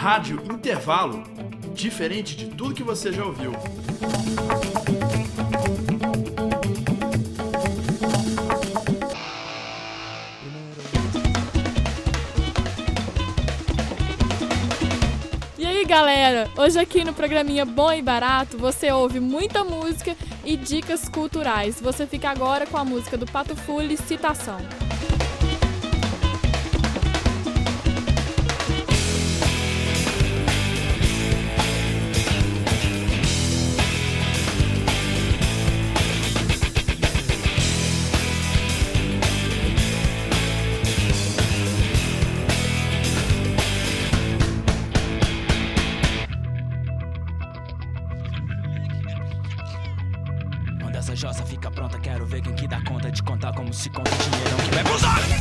Rádio Intervalo, diferente de tudo que você já ouviu. E aí, galera, hoje aqui no programinha Bom e Barato você ouve muita música e dicas culturais. Você fica agora com a música do Pato Fu, Licitação. Essa jossa fica pronta, quero ver quem que dá conta de contar como se conta dinheirão que vai pros olhos.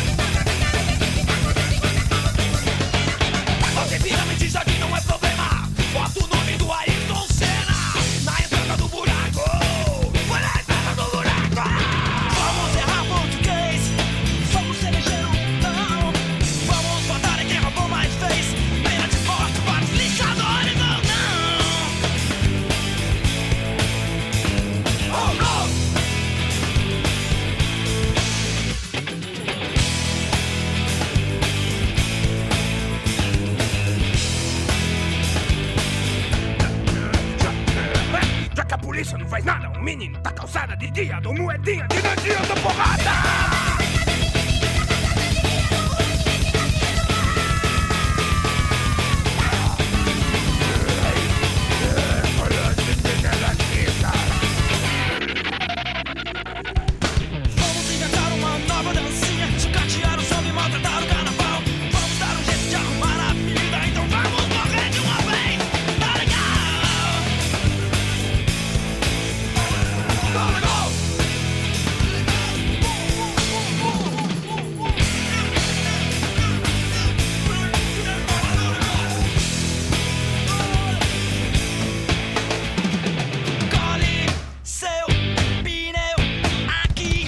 Fazer pirâmide jardim não é problema. Bota o nome do Ayrton Senna na entrada do buraco. Foi na entrada do buraco. Vamos errar português, vamos eleger não. Vamos botar em quem roubou mais vez. Pena de morte para os lixadores, não, não. Oh, no! Já que a polícia não faz nada, um menino tá calçada de dia, dou moedinha de noite, eu dou porrada! Vamos inventar uma nova dancinha, chicatear o som e maltratar o carnaval. Vamos dar um jeito de arrumar a vida, então vamos morrer de uma vez. Tá legal? Tá legal? Cole seu pneu aqui.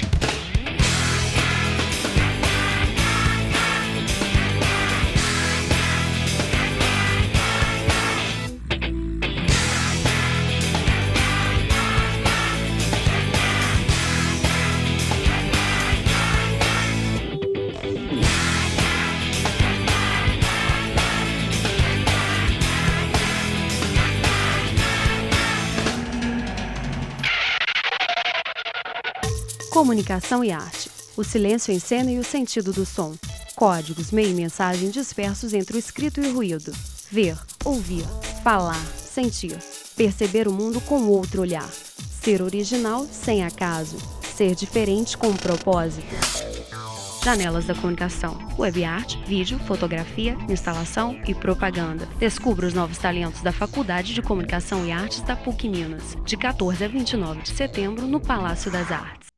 Comunicação e arte. O silêncio em cena e o sentido do som. Códigos, meio e mensagem dispersos entre o escrito e o ruído. Ver, ouvir, falar, sentir. Perceber o mundo com outro olhar. Ser original sem acaso. Ser diferente com propósito. Janelas da comunicação. Web arte, vídeo, fotografia, instalação e propaganda. Descubra os novos talentos da Faculdade de Comunicação e Artes da PUC Minas. De 14 a 29 de setembro, no Palácio das Artes.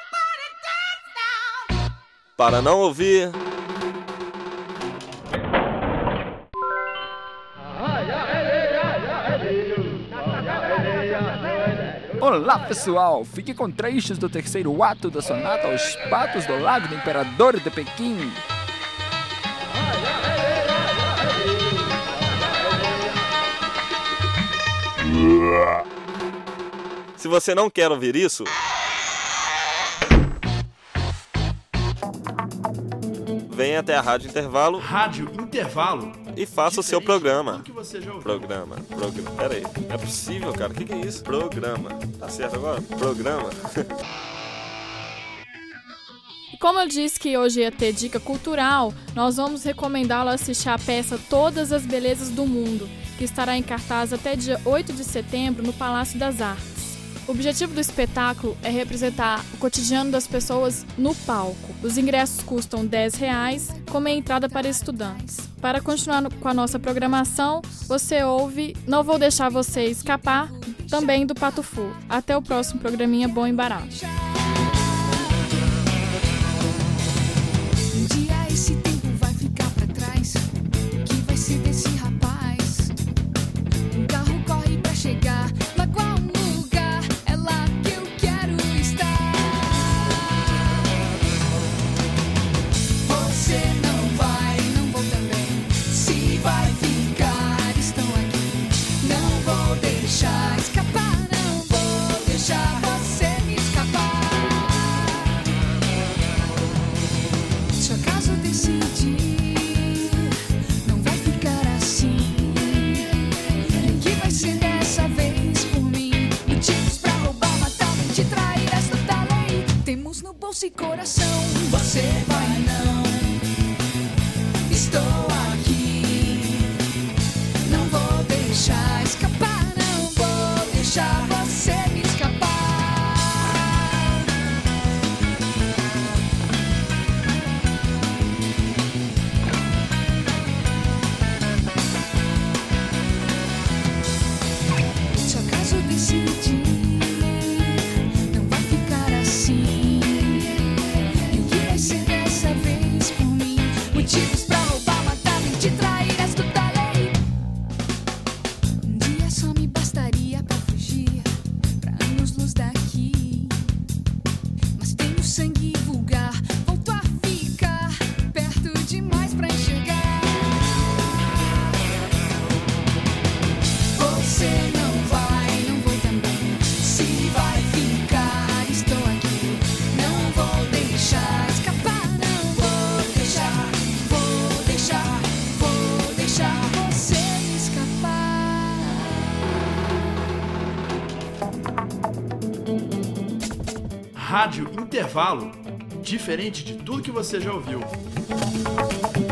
Para não ouvir... Olá pessoal, fique com trechos do terceiro ato da sonata Os Patos do Lago do Imperador de Pequim. Se você não quer ouvir isso... venha até a Rádio Intervalo. Rádio Intervalo. E faça o seu programa. Que você já ouviu. Programa. Pera aí. É possível, cara? O que é isso? Programa. Tá certo agora? Programa. E como eu disse que hoje ia ter dica cultural, nós vamos recomendá-lo a assistir a peça Todas as Belezas do Mundo, que estará em cartaz até dia 8 de setembro no Palácio das Artes. O objetivo do espetáculo é representar o cotidiano das pessoas no palco. Os ingressos custam R$10, com meia entrada para estudantes. Para continuar com a nossa programação, você ouve Não Vou Deixar Você Escapar, também do Pato Fu. Até o próximo programinha Bom e Barato. Um dia esse tempo vai ficar pra trás. O que vai ser desse rapaz? O carro corre pra chegar. Mas qual lugar? É lá que eu quero estar. Você não vai, não vou também. Se vai ficar. coração. Você vai não, estou aqui. Não vou deixar escapar, não vou deixar você me escapar. Se acaso decidir, não vai ficar assim. E o que vai ser dessa vez por mim? Motivos pra roubar, matar, mentir, trair, és tudo da lei. Um dia só me bastaria pra fugir pra anos-luz daqui. Mas tenho sangue vulgar, volto a ficar perto demais pra enxergar. Você não vai, não vou também. Se vai ficar, estou aqui. Não vou deixar escapar, não vou deixar, vou deixar, vou deixar você me escapar. Rádio Intervalo. Diferente de tudo que você já ouviu.